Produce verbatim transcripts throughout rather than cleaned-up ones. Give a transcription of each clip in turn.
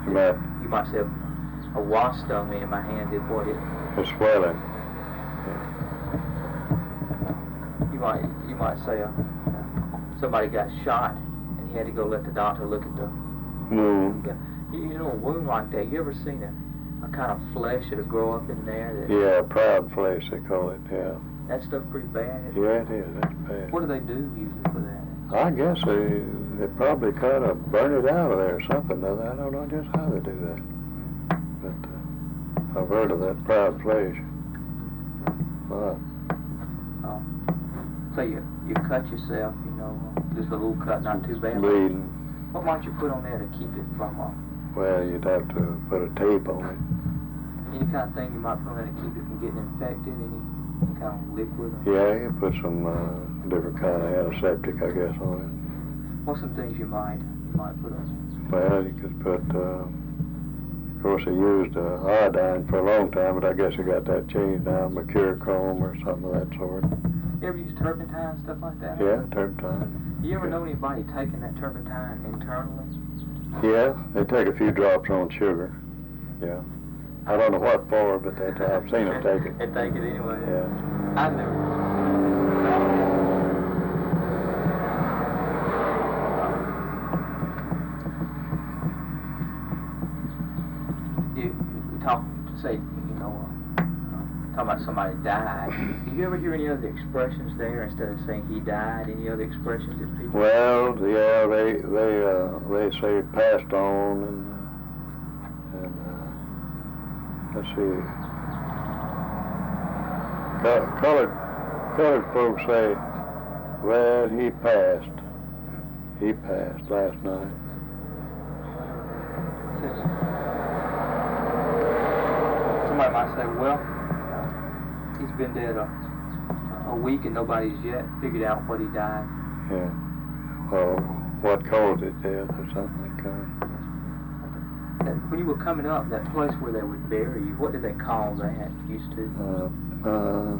You might, you might say a, a wasp stung me in my hand did what it. it's swelling. You might you might say a, somebody got shot and he had to go let the doctor look at the Wound. You, you know, a wound like that. You ever seen a, a kind of flesh that'll grow up in there? That, Yeah, proud flesh they call it. Yeah. That stuff pretty bad. Isn't Yeah, it? it is. That's bad. What do they do usually for that? I guess they they probably kind of burn it out of there or something. I don't know just how they do that. But uh, I've heard of that proud flesh. Wow. Oh. So you you cut yourself, you know, just a little cut, not too bad. Bleeding. What might you put on there to keep it from uh, Well, you'd have to put a tape on it. any kind of thing you might put on there to keep it from getting infected? Any, any kind of liquid? Or Yeah, you put some uh, different kind of antiseptic, I guess, on it. what's some things you might you might put on Well, you could put, um, of course, they used uh, iodine for a long time, but I guess they got that changed now, mercurochrome or something of that sort. there? You ever use turpentine, stuff like that? Yeah, turpentine. You ever Yeah. know anybody taking that turpentine internally? Yeah, they take a few drops on sugar. Yeah. I don't know what for, but they, I've seen them take it. They take it anyway. Yeah. I never. You, you talk, say, you know, uh, talking about somebody died. Do you ever hear any other expressions there instead of saying he died? Any other expressions that people? Well, yeah, they they uh, they say passed on, and uh, and uh, let's see, Co- colored colored folks say, well, he passed, he passed last night. Somebody might say, well, he's been dead a, a week and nobody's yet figured out what he died. Yeah. Well, what caused it death or something like that. That when you were coming up, that place where they would bury you, what did they call that used to? Uh, uh,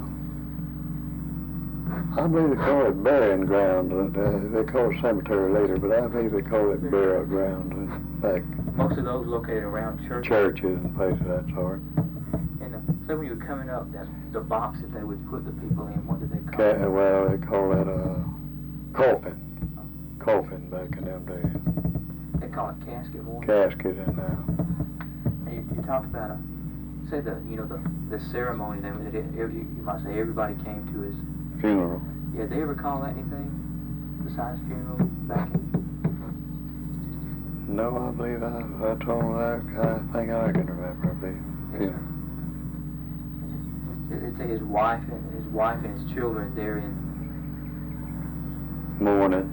I believe they call it burying ground. Uh, they call it cemetery later, but I believe they call it burial ground. Uh, back Most of those located around churches. churches and places of that sort. And uh, so when you were coming up, that the box that they would put the people in, what did they call Ca- it? well, they call that a coffin. Coffin back in them days. They call it casket more. Casket and uh, And you, you talked about a, say the, you know, the the ceremony. They, they, every, you might say everybody came to his. funeral. Yeah, they ever call that anything besides funeral back in? No, I believe I, that's all I, I think I can remember. I believe. Funeral. They'd say his wife and his wife and his children there in. Morning.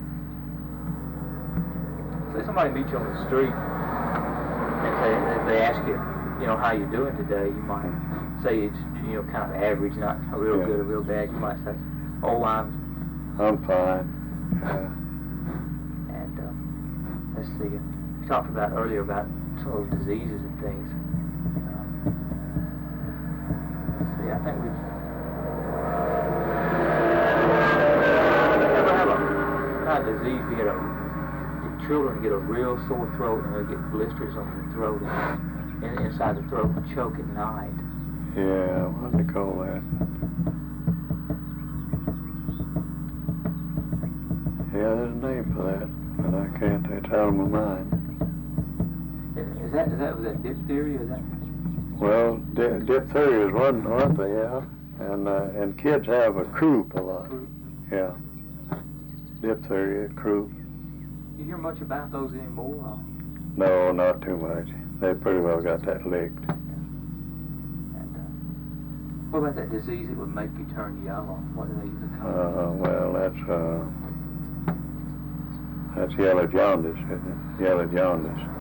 Say somebody meets you on the street and say, if they ask you, you know, how you doing today, you might say it's, you know, kind of average, not a real Yeah. good or real bad. You might say, oh, I'm, I'm fine. Uh, and uh, let's see, you talked about earlier about some of those diseases and things. Uh, let's see, I think we've ever have a kind of disease we get a children get a real sore throat and they get blisters on their throat and, and inside the throat and choke at night. yeah, what do they call that? Yeah, there's a name for that, but I can't, it's out of my mind. Is, is that is that was that diphtheria? Is that? Well, di- diphtheria is one, one thing, yeah, and uh, and kids have a croup a lot. Yeah, diphtheria, croup. You hear much about those anymore? Or? No, not too much. They pretty well got that licked. And, uh, what about that disease that would make you turn yellow? What do they usually call it? Uh, well, that's uh, that's yellow jaundice, isn't it? Yellow jaundice.